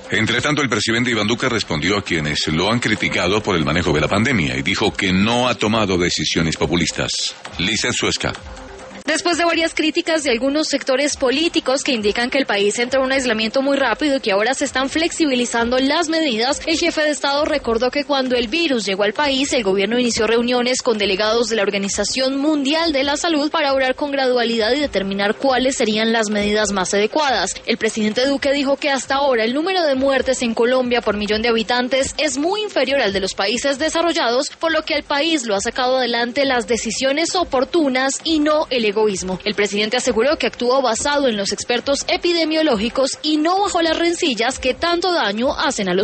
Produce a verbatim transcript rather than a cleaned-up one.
Entre tanto, el presidente Iván Duque respondió a quienes lo han criticado por el manejo de la pandemia y dijo que no ha tomado decisiones populistas. Lisa Suesca. Después de varias críticas de algunos sectores políticos que indican que el país entró en un aislamiento muy rápido y que ahora se están flexibilizando las medidas, el jefe de Estado recordó que cuando el virus llegó al país, el gobierno inició reuniones con delegados de la Organización Mundial de la Salud para obrar con gradualidad y determinar cuáles serían las medidas más adecuadas. El presidente Duque dijo que hasta ahora el número de muertes en Colombia por millón de habitantes es muy inferior al de los países desarrollados, por lo que el país lo ha sacado adelante las decisiones oportunas y no el egoísmo. El presidente aseguró que actuó basado en los expertos epidemiológicos y no bajo las rencillas que tanto daño hacen a los